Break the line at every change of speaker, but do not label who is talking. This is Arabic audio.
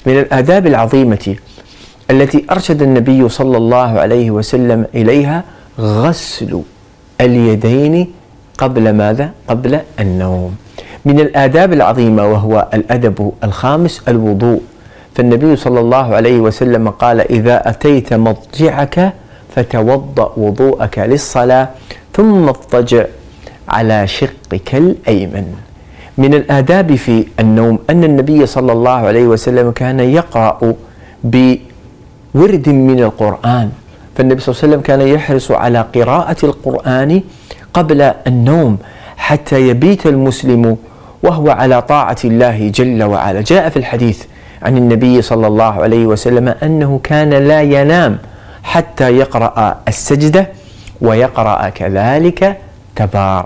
من الآداب العظيمة التي أرشد النبي صلى الله عليه وسلم إليها غسل اليدين قبل ماذا؟ قبل النوم. من الآداب العظيمة وهو الأدب الخامس الوضوء، فالنبي صلى الله عليه وسلم قال: إذا أتيت مضجعك فتوضأ وضوءك للصلاة ثم اضطجع على شقك الأيمن. من الآداب في النوم أن النبي صلى الله عليه وسلم كان يقرأ بورد من القرآن، فالنبي صلى الله عليه وسلم كان يحرص على قراءة القرآن قبل النوم حتى يبيت المسلم وهو على طاعة الله جل وعلا. جاء في الحديث عن النبي صلى الله عليه وسلم أنه كان لا ينام حتى يقرأ السجدة ويقرأ كذلك تبارك